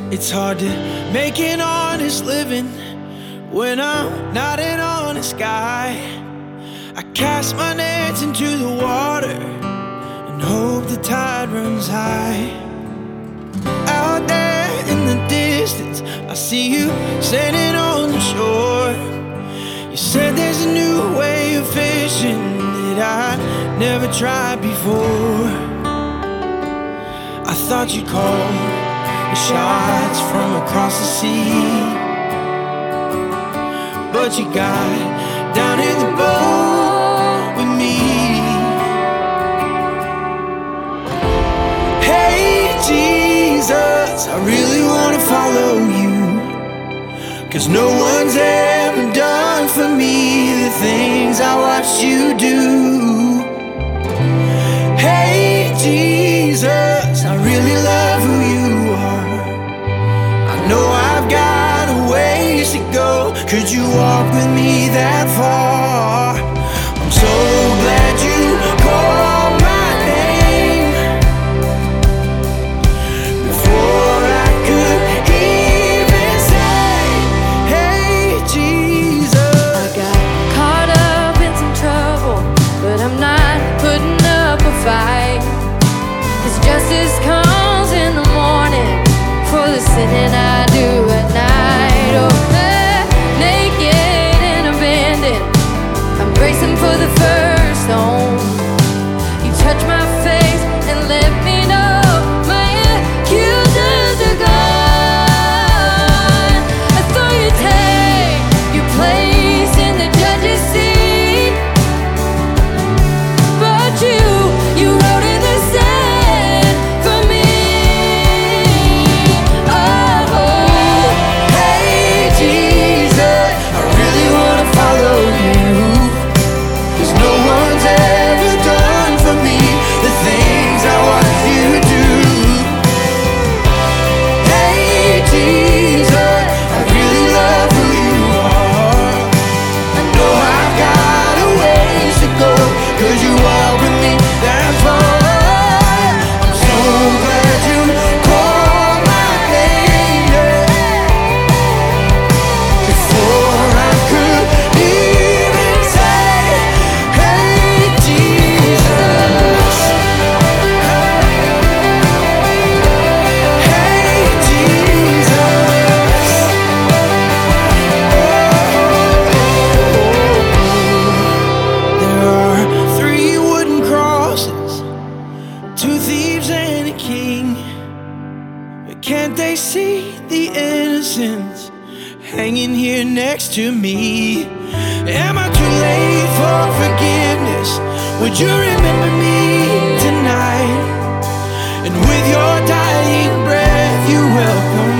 It's hard to make an honest living when I'm not an honest guy. I cast my nets into the water and hope the tide runs high. Out there in the distance, I see you standing on the shore. You said there's a new way of fishing that I never tried before. I thought you'd call the shots from across the sea, but you got down in the boat with me. Hey Jesus, I really wanna follow you, 'cause no one's ever done for me the things I watched you do. Hey Jesus, I really love who you are. I know I've got a ways to go. Could you walk with me that far? I'm so glad you called my name before I could even say, hey Jesus. I got caught up in some trouble, but I'm not putting up a fight, 'cause justice comes in the morning for the sinning I do at night. Oh, naked and abandoned, I'm bracing for the first stone. You touch my face and let me know my accusers are gone. I thought you'd take your place in the judge's seat, but you wrote in the sand for me. Oh, Hey Jesus, I really wanna follow you, 'cause no one's ever done for me the things I watch you do. Hey Jesus, I really love who you are. I know I've got a ways to go. Could you walk with me that far? I'm so glad you called my name, yeah, before I could even say, hey Jesus. Hey Jesus. There are 3 wooden crosses, 2 thieves and a king. But can't they see the innocence hanging here next to me? Am I too late for forgiveness? Would you remember me tonight? And with your dying breath, you welcome